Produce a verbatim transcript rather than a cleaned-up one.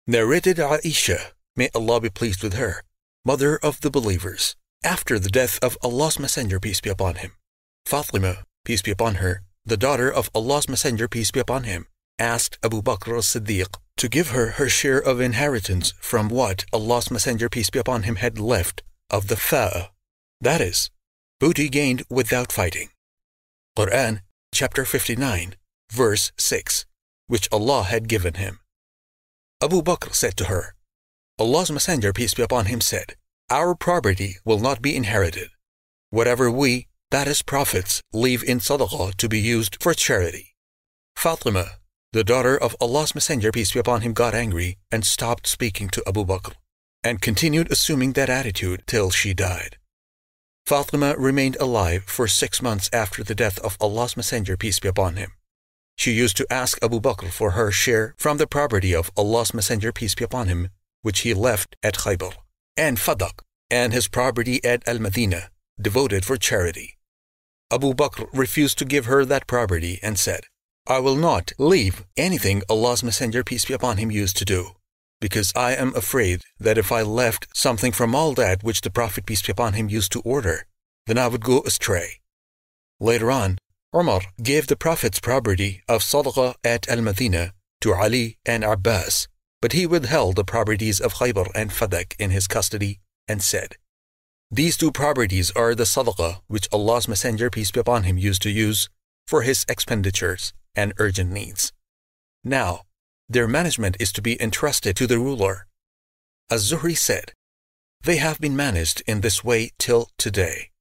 Narrated Aisha, may Allah be pleased with her, mother of the believers, after the death of Allah's Messenger, peace be upon him. Fatima, peace be upon her, the daughter of Allah's Messenger, peace be upon him, asked Abu Bakr as-Siddiq to give her her share of inheritance from what Allah's Messenger, peace be upon him, had left of the fa'a, that is, booty gained without fighting. Quran, chapter fifty-nine, verse six, which Allah had given him. Abu Bakr said to her, Allah's Messenger, peace be upon him, said, "Our property will not be inherited. Whatever we, that is prophets, leave in sadaqah to be used for charity." Fatima, the daughter of Allah's Messenger, peace be upon him, got angry and stopped speaking to Abu Bakr, and continued assuming that attitude till she died. Fatima remained alive for six months after the death of Allah's Messenger, peace be upon him. She used to ask Abu Bakr for her share from the property of Allah's Messenger, peace be upon him, which he left at Khaybar, and Fadak, and his property at Al-Madinah, devoted for charity. Abu Bakr refused to give her that property and said, "I will not leave anything Allah's Messenger, peace be upon him, used to do, because I am afraid that if I left something from all that which the Prophet, peace be upon him, used to order, then I would go astray." Later on, Umar gave the Prophet's property of Sadaqah at Al-Madinah to Ali and Abbas, but he withheld the properties of Khaybar and Fadak in his custody and said, "These two properties are the Sadaqah which Allah's Messenger, peace be upon him, used to use for his expenditures and urgent needs. Now, their management is to be entrusted to the ruler." Az-Zuhri said, "They have been managed in this way till today."